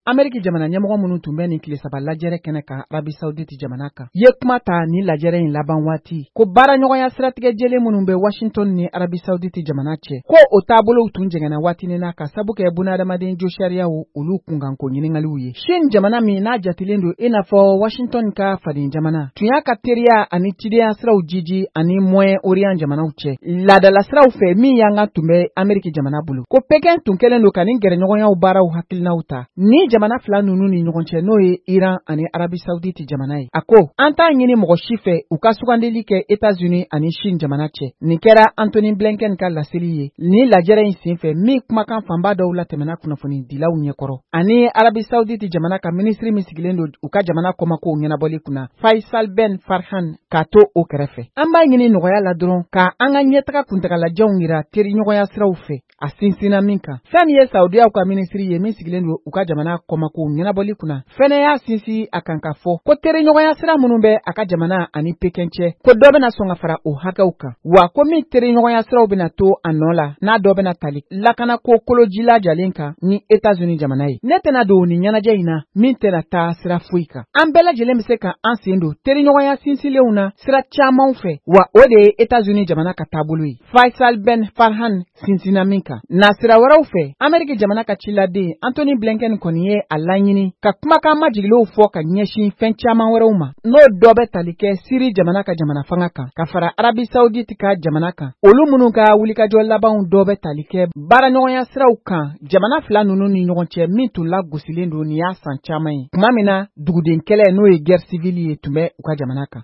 Ameriki jamana ɲɛmɔgɔ minnu tun bɛ nin tile saba lajɛrɛ kɛnɛ kan Arabi Saoudite jamana kan ye kuma ta ni lajɛrɛ in laban waati ko baaraɲɔgɔnya siratigɛ jɛlen minnu bɛ Washington ni Arabi Saoudite jamana cɛ ko o taabolow tun jɛngɛnna waatinin na ka sabu kɛ bunadamaden jo sariyaw olu kunkanko ɲiningaliw ye. Chine jamana min n'a jatilen don i n'a fɔ Washington ka faden jamana tun y'a ka teriya ani cidenya siraw jiji ani Moyen Orient jamanaw cɛ laadala siraw fɛ min y'an tun bɛ Ameriki jamana bolo ko Pekin tun kɛlen don ka nin gɛrɛɲɔgɔnyaw baaraw hakilinaw ta ni jamana fila ninnu ni ɲɔgɔn cɛ n'o ye Iran ani Arabi Saoudite jamana ye. A ko an t'a ɲini mɔgɔ si fɛ u ka sugandili kɛ États-Unis ani Chine jamana cɛ. Nin kɛra Anthony Blinken ka laseli ye ni lajɛrɛ in senfɛ min kumakan fanba dɔw la tɛmɛna kunnafoni dilaw ɲɛkɔrɔ ani Arabi Saoudite jamana ka ministre min sigilen don u ka jamana kɔmakow ɲɛnabɔli kunna Faisal Ben Farhan k'a to o kɛrɛfɛ. An b'a ɲini nɔgɔya la dɔrɔn ka an ka ɲɛtaga kuntagalajanw yira teriɲɔgɔnya siraw fɛ a sinsinna min kan. Fɛn min ye Saudiyaw ka ministre ye min sigilen don u ka jamana kɔmako ɲɛnabɔli kunna fɛnɛ y'a sinsin a kan ka fɔ ko teriɲɔgɔnya sira minnu bɛ a ka jamana ani Pekin cɛ ko dɔ bɛna sɔn ka fara o hakɛw kan wa ko min teriɲɔgɔnya siraw bɛna to a nɔ la n'a dɔ bɛna tali lakana ko kolojila jalen kan ni États-Unis jamana ye. Ne tɛna don ni ɲɛnajɛ in na min tɛna taa sira foyi kan. An bɛɛ lajɛlen bɛ se ka an sen don teriɲɔgɔnya sinsinlenw na sira camanw fɛ wa o de ye États-Unis jamana ka taabolo ye. Faisal Ben Farhan sinsinna min kan. Na sira wɛrɛw fɛ Ameriki jamana ka ciladen Anthony Blinken kɔni ye a laɲini ka kumakan majigilew fɔ ka ɲɛsin fɛn caman wɛrɛw ma n'o dɔ bɛ tali kɛ Siri jamana ka jamana fanga kan ka fara Arabi Saoudite ka jamana kan olu minnu ka wulikajɔ labanw dɔ bɛ tali kɛ baaraɲɔgɔnya siraw kan jamana fila ninnu ni ɲɔgɔn cɛ min tun lagosilen don nin y'a san caman ye tuma min na duguden kɛlɛ n'o ye guerre civile ye tun bɛ u ka jamana kan.